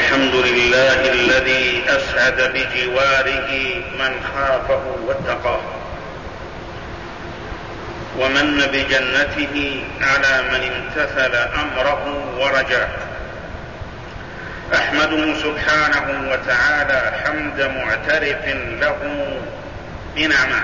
الحمد لله الذي أسعد بجواره من خافه واتقاه، ومن بجنته على من امتثل أمره ورجاه. أحمده سبحانه وتعالى حمد معترف له بنعمه،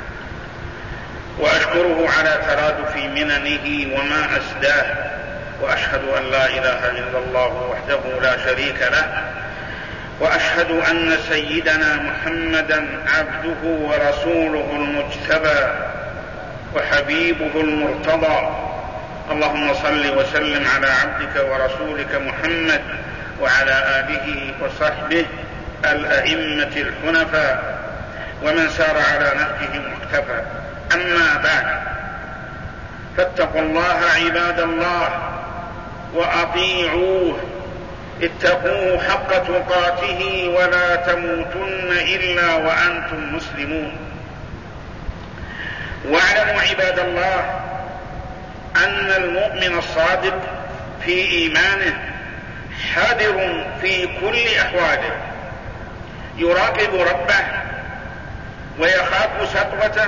وأشكره على ترادف مننه وما أسداه، وأشهد أن لا إله إلا الله وحده لا شريك له، وأشهد أن سيدنا محمدا عبده ورسوله المجتبى وحبيبه المرتضى. اللهم صل وسلم على عبدك ورسولك محمد وعلى آله وصحبه الأئمة الحنفاء ومن سار على نهجهم واقتفى. أما بعد، فاتقوا الله عباد الله وأطيعوه، اتقوه حق تقاته ولا تموتن إلا وأنتم مسلمون. واعلموا عباد الله أن المؤمن الصادق في إيمانه حذر في كل أحواله، يراقب ربه ويخاف سطوته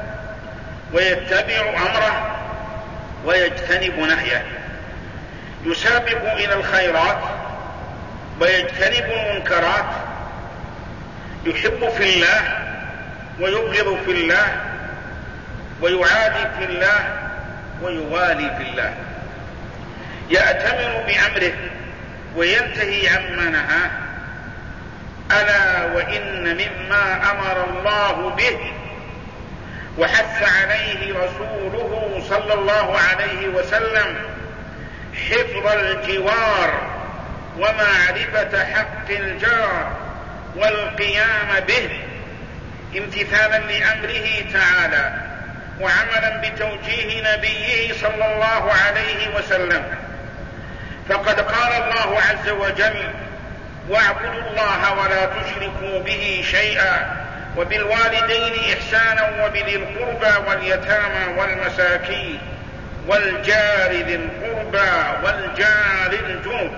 ويتبع أمره ويجتنب نهيه، يسابق إلى الخيرات ويجتنب المنكرات، يحب في الله ويبغض في الله، ويعادي في الله ويوالي في الله، يأتمر بأمره وينتهي عما نهاه. ألا وإن مما أمر الله به وحث عليه رسوله صلى الله عليه وسلم حفظ الجوار ومعرفة حق الجار والقيام به، امتثالا لأمره تعالى وعملا بتوجيه نبيه صلى الله عليه وسلم. فقد قال الله عز وجل: واعبدوا الله ولا تشركوا به شيئا وبالوالدين إحسانا وبذي القربى واليتامى والمساكين والجار ذي القربى والجار الجنب.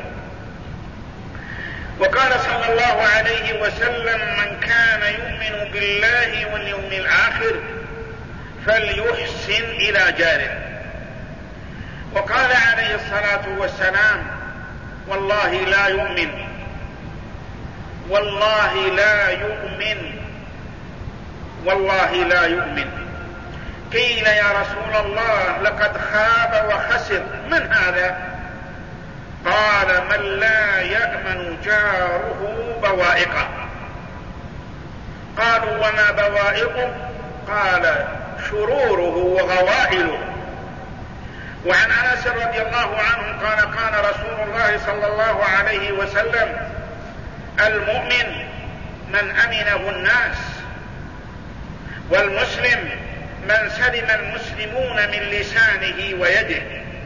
وقال صلى الله عليه وسلم: من كان يؤمن بالله واليوم الآخر فليحسن إلى جاره. وقال عليه الصلاة والسلام: والله لا يؤمن، والله لا يؤمن، والله لا يؤمن. قيل: يا رسول الله لقد خاب وخسر، من هذا؟ قال: من لا يأمن جاره بوائقه. قالوا: وما بوائقه؟ قال: شروره وغوائله. وعن أنس رضي الله عنه قال: قال رسول الله صلى الله عليه وسلم: المؤمن من أمنه الناس، والمسلم من سلم المسلمون من لسانه ويده،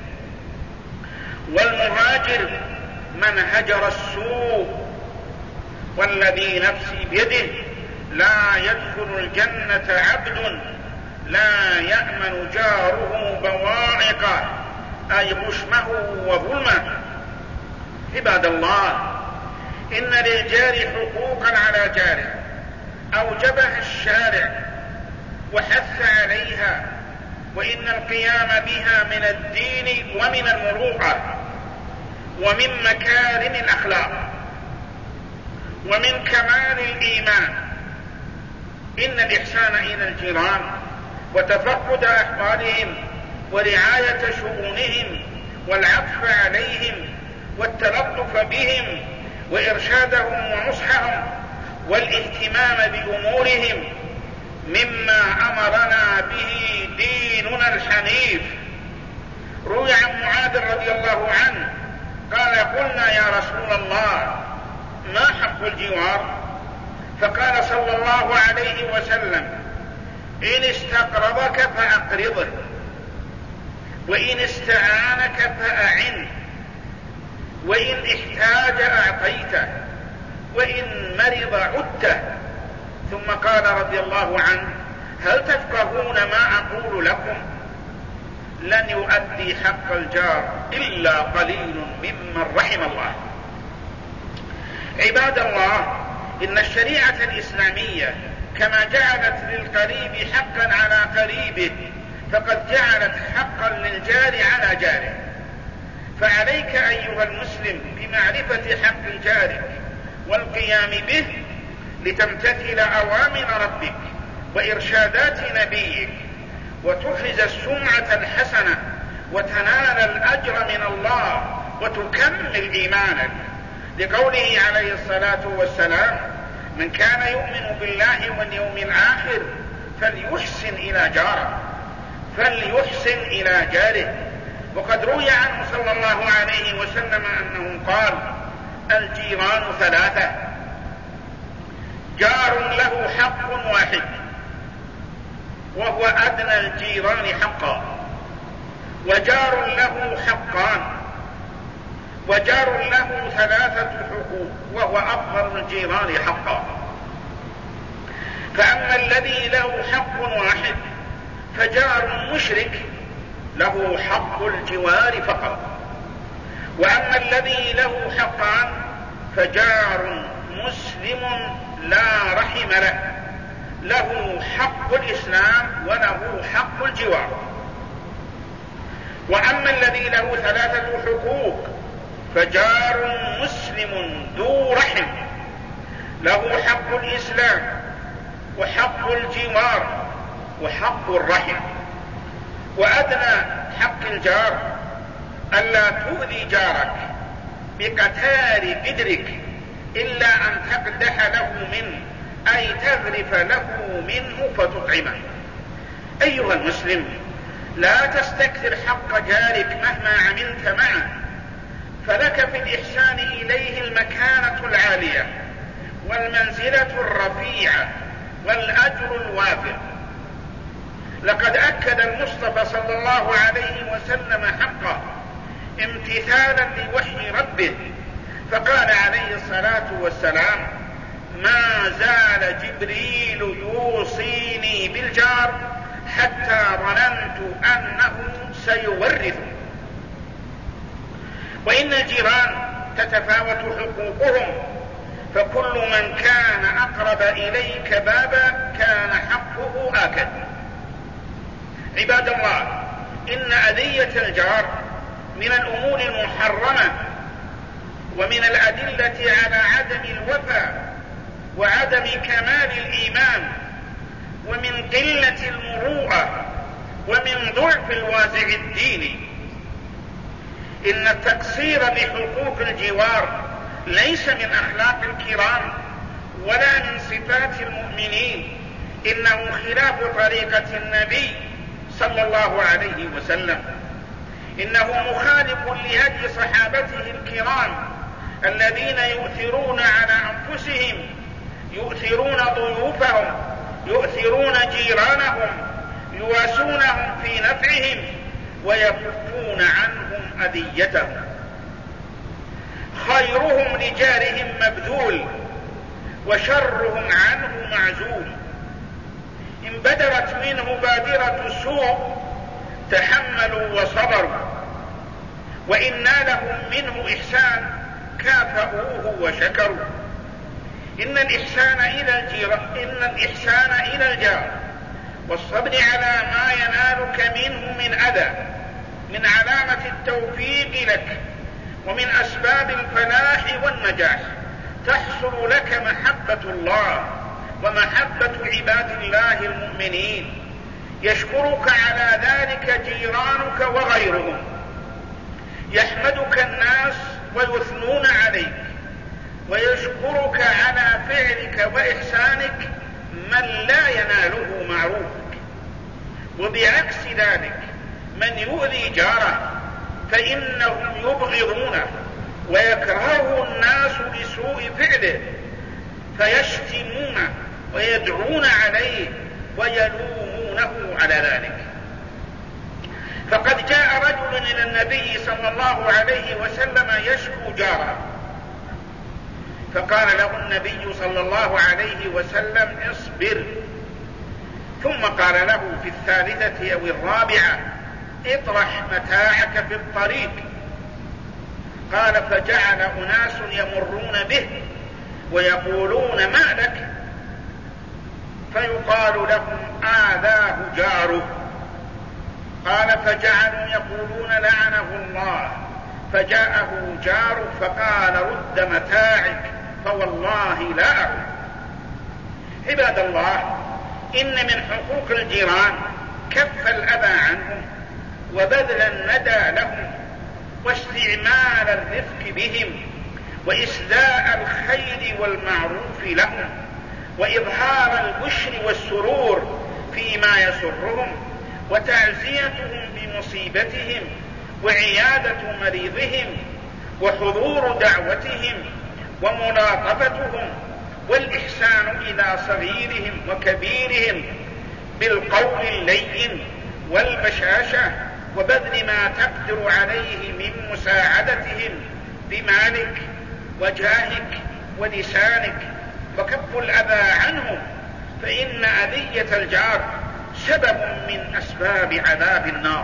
والمهاجر من هجر السوء، والذي نفسي بيده لا يدخل الجنة عبد لا يأمن جاره بوائقه، أي غشمه وظلمه. عباد الله، إن للجار حقوقا على جاره أوجبها الشارع وحث عليها، وإن القيام بها من الدين ومن المروءة ومن مكارم الأخلاق ومن كمال الإيمان. إن الإحسان إلى الجيران وتفقد أحوالهم ورعاية شؤونهم والعطف عليهم والتلطف بهم وإرشادهم ونصحهم والاهتمام بأمورهم مما أمرنا به ديننا الحنيف. روي عن معاذ رضي الله عنه قال: قلنا يا رسول الله ما حق الجوار؟ فقال صلى الله عليه وسلم: إن استقرضك فأقرضه، وإن استعانك فأعنه، وإن احتاج أعطيته، وإن مرض عدته. ثم قال رضي الله عنه: هل تفقهون ما أقول لكم؟ لن يؤدي حق الجار إلا قليل ممن رحم الله. عباد الله، إن الشريعة الإسلامية كما جعلت للقريب حقا على قريبه فقد جعلت حقا للجار على جاره. فعليك أيها المسلم بمعرفة حق جارك والقيام به لتمتثل أوامر ربك وإرشادات نبيك وتحرز السمعة الحسنة وتنال الأجر من الله وتكمل إيمانك، لقوله عليه الصلاة والسلام: من كان يؤمن بالله واليوم الآخر فليحسن إلى جاره. وقد روي عنه صلى الله عليه وسلم أنه قال: الجيران ثلاثة: جار له حق واحد وهو أدنى الجيران حقا، وجار له حقان، وجار له ثلاثة حقوق وهو أفضل الجيران حقا. فأما الذي له حق واحد فجار مشرك له حق الجوار فقط، وأما الذي له حقان فجار مسلم لا رحم له حق الإسلام وله حق الجوار. وأما الذي له ثلاثة حقوق فجار مسلم ذو رحم له حق الإسلام وحق الجوار وحق الرحم. وأدنى حق الجار ألا تؤذي جارك بقتال بدرك إلا أن تقدح له منه، أي تغرف له منه فتطعمه. أيها المسلم، لا تستكثر حق جارك مهما عملت معه، فلك في الإحسان إليه المكانة العالية والمنزلة الرفيعة والأجر الوافر. لقد أكد المصطفى صلى الله عليه وسلم حقه امتثالا لوحي ربه، فقال عليه الصلاة والسلام: ما زال جبريل يوصيني بالجار حتى ظننت أنه سيورث. وإن الجيران تتفاوت حقوقهم، فكل من كان أقرب إليك بابا كان حقه آكد. عباد الله، إن أذية الجار من الأمور المحرمة ومن الأدلة على عدم الوفاء وعدم كمال الإيمان ومن قلة المروءة ومن ضعف الوازع الديني. إن التقصير بحقوق الجوار ليس من أخلاق الكرام ولا من صفات المؤمنين، إنه خلاف طريقة النبي صلى الله عليه وسلم، إنه مخالف لهدي صحابته الكرام الذين يؤثرون على أنفسهم، يؤثرون ضيوفهم، يؤثرون جيرانهم، يواسونهم في نفعهم ويكفون عنهم أذيتهم. خيرهم لجارهم مبذول وشرهم عنه معزول. إن بدرت منه بادرة سوء تحملوا وصبروا، وإن نالهم منه إحسان كافأوه وشكروا. إن الإحسان إلى الجار والصبر على ما ينالك منه من أذى من علامة التوفيق لك ومن أسباب الفلاح والنجاح. تحصل لك محبة الله ومحبة عباد الله المؤمنين. يشكرك على ذلك جيرانك وغيرهم، يحمدك الناس ويثنون عليك، ويشكرك على فعلك وإحسانك من لا يناله معروفك. وبعكس ذلك من يؤذي جاره فإنهم يبغضونه ويكرهه الناس لسوء فعله، فيشتمونه ويدعون عليه ويلومونه على ذلك. فقد جاء رجل إلى النبي صلى الله عليه وسلم يشكو جاره، فقال له النبي صلى الله عليه وسلم: اصبر. ثم قال له في الثالثة أو الرابعة: اطرح متاعك في الطريق. قال: فجعل أناس يمرون به ويقولون ما لك؟ فيقال لهم آذاه جاره. قال فجعلوا يقولون لعنه الله، فجاءه جاره فقال رد متاعك فوالله لا أعود. عباد الله، إن من حقوق الجيران كف الأذى عنهم وبذل الندى لهم واستعمال الرفق بهم وإسداء الخير والمعروف لهم وإظهار البشر والسرور فيما يسرهم وتعزيتهم بمصيبتهم وعيادة مريضهم وحضور دعوتهم وملاطفتهم والإحسان إلى صغيرهم وكبيرهم بالقول اللين والبشاشة وبذل ما تقدر عليه من مساعدتهم بمالك وجاهك ولسانك وكف الأذى عنهم، فإن أذية الجار سبب من أسباب عذاب النار.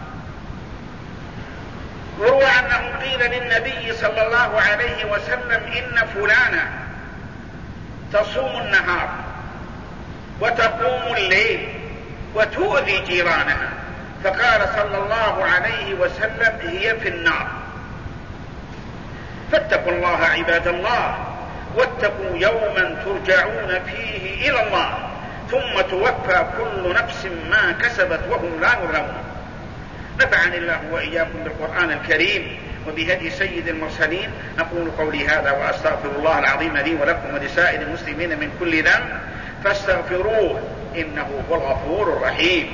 وروى أنه قيل للنبي صلى الله عليه وسلم إن فلانا تصوم النهار وتقوم الليل وتؤذي جيرانها، فقال صلى الله عليه وسلم هي في النار. فاتقوا الله عباد الله، واتقوا يوما ترجعون فيه إلى الله ثم توفى كل نفس ما كسبت وهم لا يظلمون. نفعني الله وإياكم بالقرآن الكريم وبهدي سيد المرسلين. أقول قولي هذا وأستغفر الله العظيم لي ولكم ولسائر المسلمين من كل ذنب فاستغفروه إنه هو الغفور الرحيم.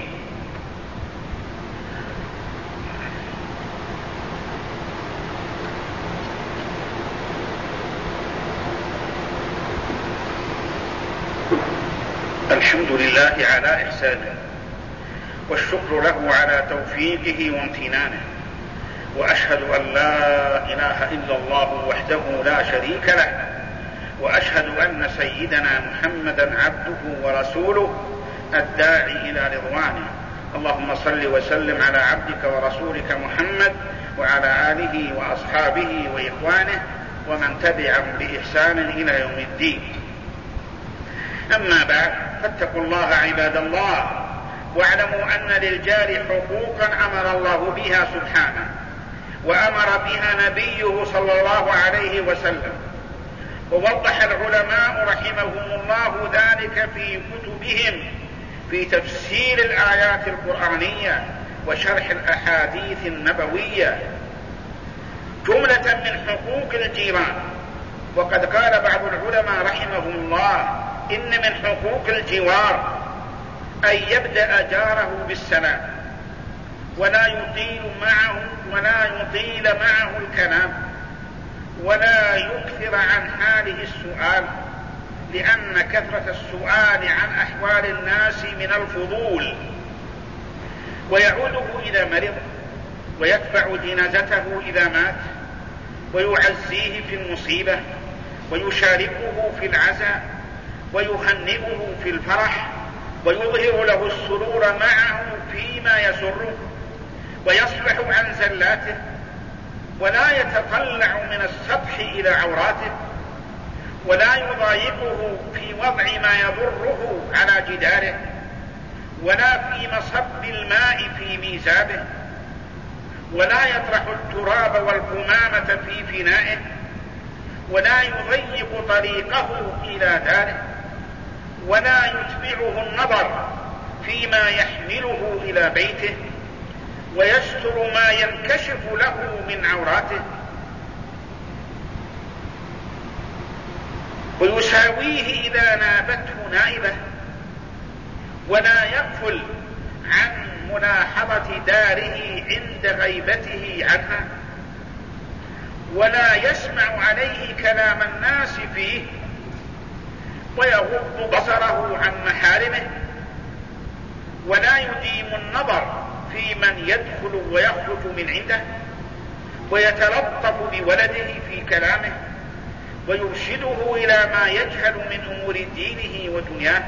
الحمد لله على إحسانه والشكر له على توفيقه وامتنانه، وأشهد أن لا إله إلا الله وحده لا شريك له، وأشهد أن سيدنا محمدا عبده ورسوله الداعي إلى رضوانه. اللهم صل وسلم على عبدك ورسولك محمد وعلى آله وأصحابه وإخوانه ومن تبعهم بإحسان إلى يوم الدين. أما بعد، فاتقوا الله عباد الله، واعلموا أن للجار حقوقا أمر الله بها سبحانه وأمر بها نبيه صلى الله عليه وسلم، ووضح العلماء رحمهم الله ذلك في كتبهم في تفسير الآيات القرآنية وشرح الأحاديث النبوية جملة من حقوق الجيران. وقد قال بعض العلماء رحمهم الله إن من حقوق الجوار أن يبدأ جاره بالسلام ولا يطيل معه الكلام ولا يكثر عن حاله السؤال، لأن كثرة السؤال عن أحوال الناس من الفضول، ويعوده إذا مرض ويتبع جنازته إذا مات ويعزيه في المصيبة ويشاركه في العزاء ويهنئه في الفرح ويظهر له السرور معه فيما يسره ويصفح عن زلاته ولا يتطلع من السطح إلى عوراته ولا يضايقه في وضع ما يضره على جداره ولا في مصب الماء في ميزابه ولا يطرح التراب والقمامة في فنائه ولا يضيق طريقه إلى داره ولا يتبعه النظر فيما يحمله إلى بيته ويستر ما ينكشف له من عوراته ويساويه إذا نابته نائبة ولا يغفل عن ملاحظة داره عند غيبته عنها ولا يسمع عليه كلام الناس فيه ويغض بصره عن محارمه ولا يديم النظر في من يدخل ويخرج من عنده ويتلطف بولده في كلامه ويرشده إلى ما يجهل من أمور دينه ودنياه.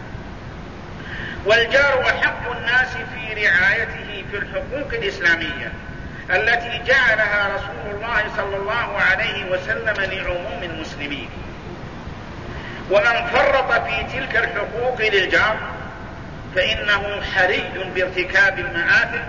والجار أحق الناس في رعايته في الحقوق الإسلامية التي جعلها رسول الله صلى الله عليه وسلم لعموم المسلمين، ومن فرط في تلك الحقوق للجار فإنه حري بارتكاب المآثم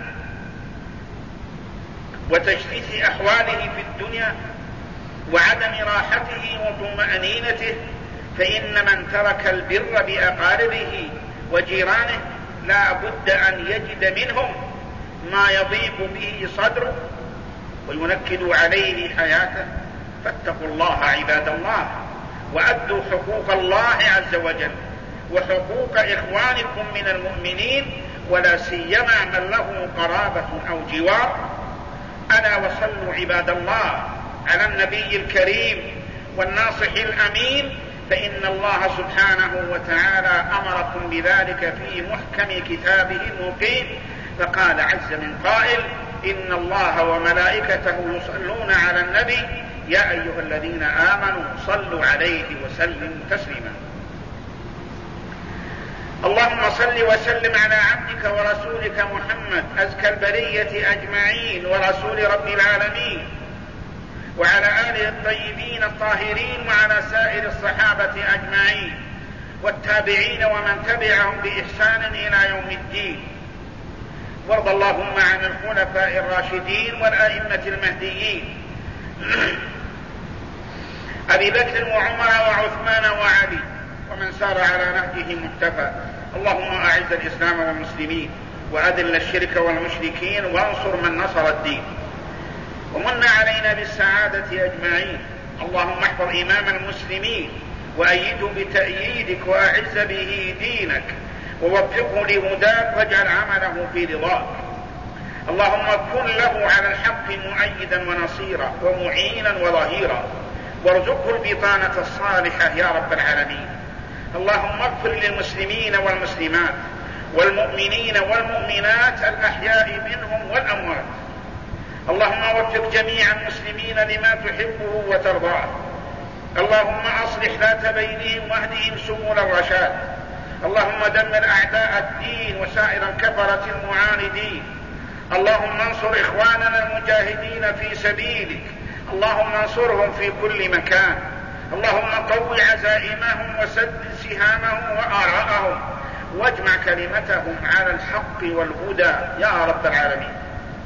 وتجسيس أحواله في الدنيا وعدم راحته وطمأنينته، فإن من ترك البر بأقاربه وجيرانه لا بد أن يجد منهم ما يضيق به صدره وينكد عليه حياته. فاتقوا الله عباد الله، وأدوا حقوق الله عز وجل وحقوق إخوانكم من المؤمنين، ولا سيما من له قرابة أو جوار. ألا وصلوا عباد الله على النبي الكريم والناصح الأمين، فإن الله سبحانه وتعالى أمركم بذلك في محكم كتابه المقيم، فقال عز من قائل: إن الله وملائكته يصلون على النبي يا أيها الذين آمنوا صلوا عليه وسلموا تسليما. اللهم صل وسلم على عبدك ورسولك محمد أزكى البرية أجمعين ورسول رب العالمين، وعلى آله الطيبين الطاهرين، وعلى سائر الصحابة أجمعين والتابعين ومن تبعهم بإحسان إلى يوم الدين. وارض اللهم عن الخلفاء الراشدين والأئمة المهديين أبي بكر وعمر وعثمان وعلي ومن سار على نهجه مقتفى. اللهم أعز الإسلام والمسلمين وأذل الشرك والمشركين وانصر من نصر الدين، ومن علينا بالسعادة أجمعين. اللهم احفظ إمام المسلمين وأيده بتأييدك وأعز به دينك ووفقه لهداك واجعل عمله في رضاك. اللهم كن له على الحق مؤيدا ونصيرا ومعينا وظهيرا، وارزقه البطانة الصالحة يا رب العالمين. اللهم اغفر للمسلمين والمسلمات والمؤمنين والمؤمنات الأحياء منهم والأموات. اللهم وفق جميع المسلمين لما تحبه وترضاه. اللهم أصلح ذات بينهم واهدهم سبل الرشاد. اللهم دمر أعداء الدين وسائر الكفرة المعاندين. اللهم انصر إخواننا المجاهدين في سبيلك، اللهم انصرهم في كل مكان. اللهم قو عزائمهم وسدد سهامهم وآراءهم واجمع كلمتهم على الحق والهدى يا رب العالمين.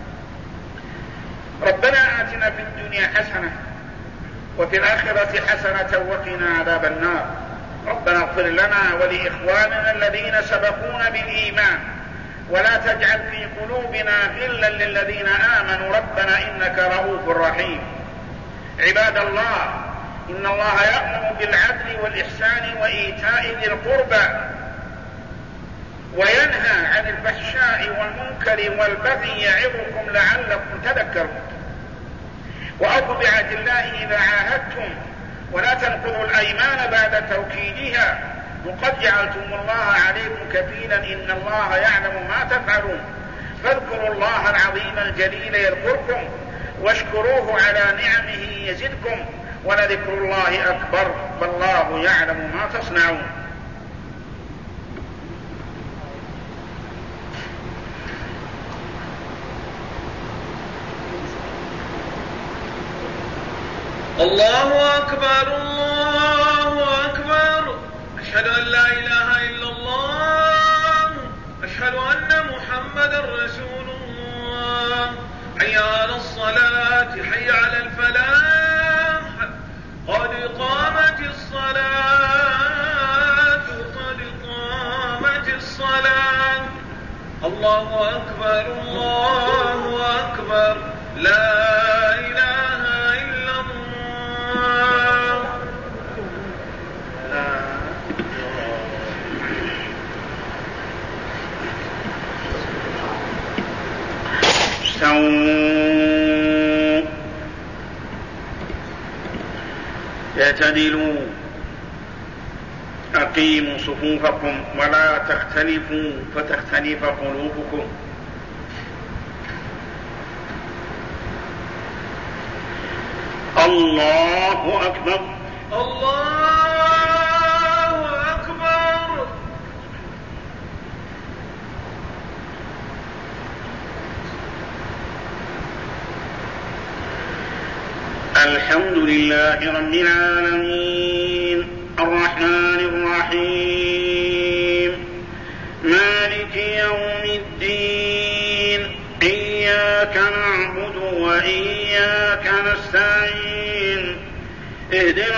ربنا آتنا في الدنيا حسنة وفي الآخرة حسنة وقنا عذاب النار. ربنا اغفر لنا ولإخواننا الذين سبقونا بالإيمان، ولا تجعل في قلوبنا غلا للذين آمنوا ربنا إنك رؤوف رحيم. عباد الله، إن الله يأمر بالعدل والإحسان وإيتاء ذي القربى وينهى عن الفحشاء والمنكر والبغي يعظكم لعلكم تذكرون. وأوفوا بعهد الله إذا عاهدتم، ولا تنقضوا الأيمان بعد توكيدها، وقد جعلتم الله عليكم كفيلا إن الله يعلم ما تفعلون. فاذكروا الله العظيم الجليل يذكركم، واشكروه على نعمه يزدكم، ولذكر الله أكبر والله يعلم ما تصنعون. الله أكبر الله أكبر، أشهد أن لا إله إلا الله، أشهد أن محمدا رسول الله. حي على الصلاة، حي على الفلاح، قد قامت الصلاة، قد قامت الصلاة. الله أكبر الله أكبر، لا إله إلا الله. استووا اعتدلوا أقيموا صفوفكم ولا تختلفوا فتختلف قلوبكم. الله أكبر الله أكبر. الحمد لله رب العالمين الرحمن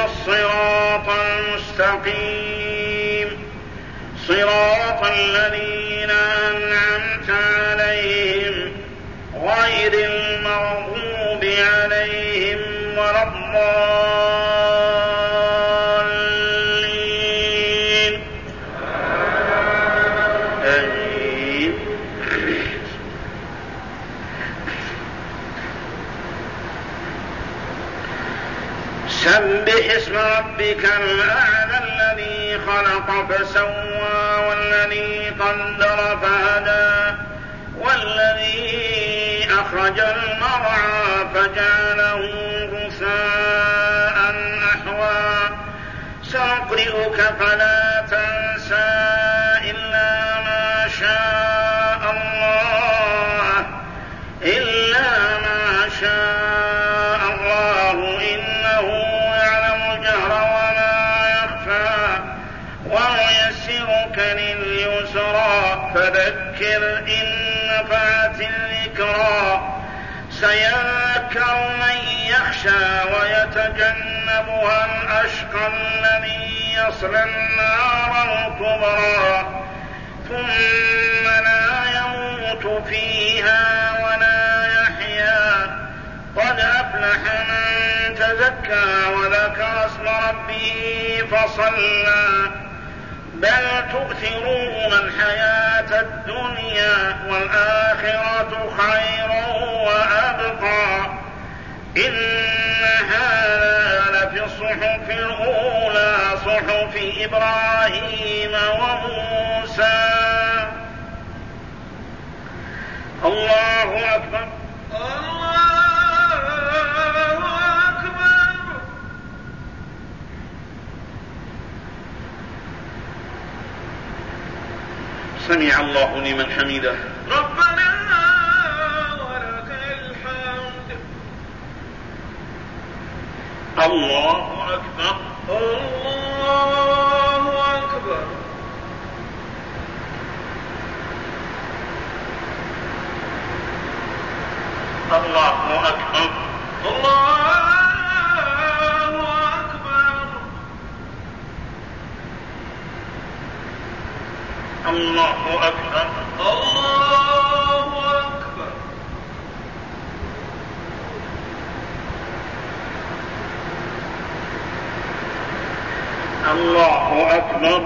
الصراط المستقيم صراط الذين أنعمت عليهم غير المغضوب عليهم ولا الضالين آمين. سبح اسم ربك الأعلى الذي خلق فسوى والذي قدر فهدى والذي أخرج المرعى فجعله غثاء أحوى سنقرئك فلا تنسى إلا ما شاء الله إنه يعلم الجهر وما يخفى وييسرك لليسرى فذكر إن نفعت الذكرى سيذكر من يخشى ويتجنبها الأشقى الذي يصلى النار الكبرى ثم لا يموت فيها ولا يحيا قد أفلح من تزكى وذكر اسم ربه فصلى بل تؤثرون الحياة الدنيا والآخرة خير وأبقى إن هذا لفي الصحف الأولى صحف إبراهيم وموسى. الله أكبر. سمع الله لمن حمده ربنا ولك الحمد. الله أكبر. الله أكبر. الله أكبر. الله الله أكبر. الله أكبر. الله أكبر.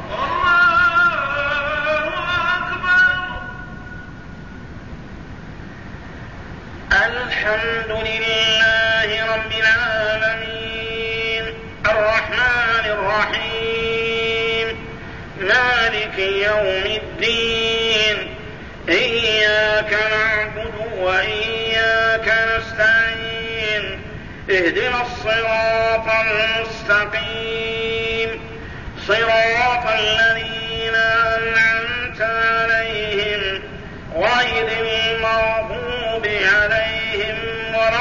الحمد لله رب العالمين الرحمن الرحيم مالك يوم الدين إياك نعبد وإياك نستعين اهدنا الصراط المستقيم صراط الذين أنعمت عليهم غير المغضوب عليهم ولا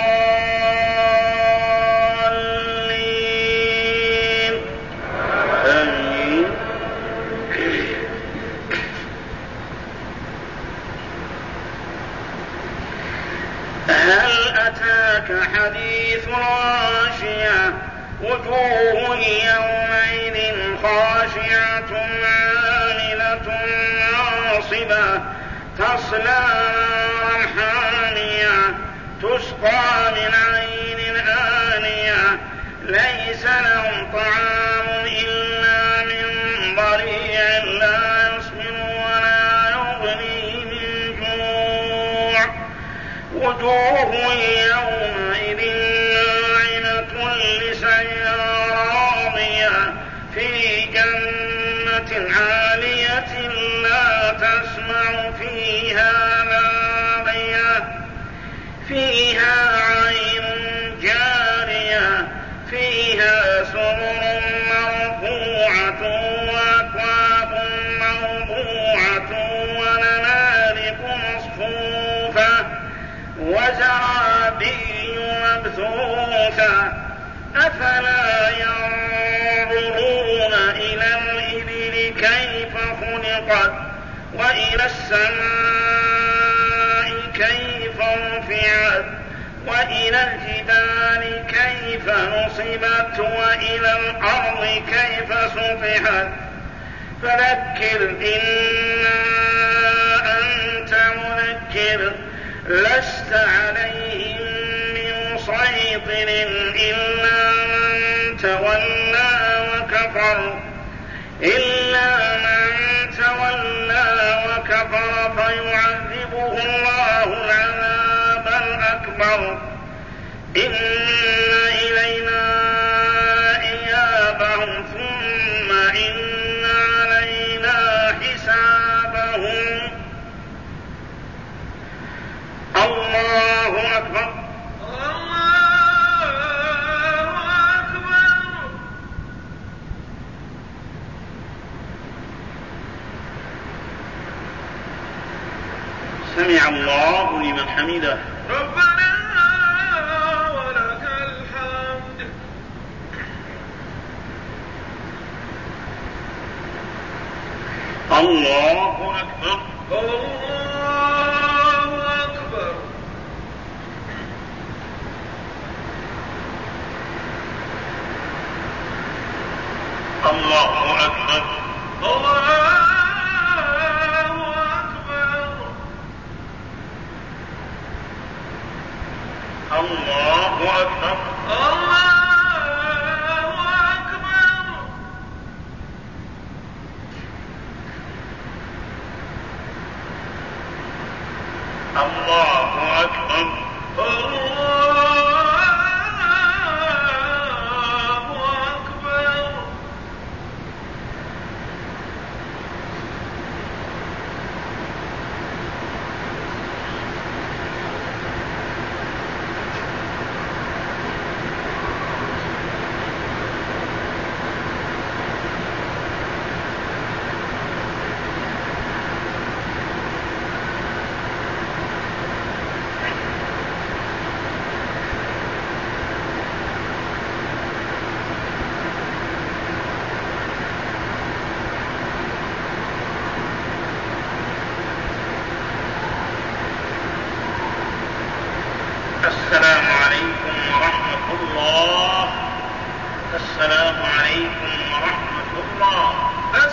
الضالين آمين. هل أتاك حديث غاشية وجوه يومئذ خاشعة عاملة ناصبة تصلى نارا حامية تسقى من عين آنية ليس لهم طعام إلا من ضريع لا يسمن ولا يغني من جوع وجوه يومئذ ناعمة لسعيها راضية في جنة عالية لا تسمع فيها لاغية فيها عين جارية فيها سرر مرفوعة وأكواب موضوعة ونمارق مصفوفة وزرابي مبثوثة أفلا ينظرون إلى الإبل كيف خلقت وإلى السماء كيف رفعت وإلى الجبال كيف نصبت وإلى الأرض كيف سطحت فذكر إنما أنت مذكر لست عليهم بمسيطر إلا من تولى وكفر فيعذبه الله العذاب الأكبر إن إلينا إيابهم ثم إن علينا حسابهم. الله أكبر. سمع الله لمن حمده. ربنا ولك الحمد. الله أكبر. الله أكبر. الله أكبر. الله الله أكبر. الله أكبر. السلام عليكم ورحمة الله. السلام عليكم ورحمة الله.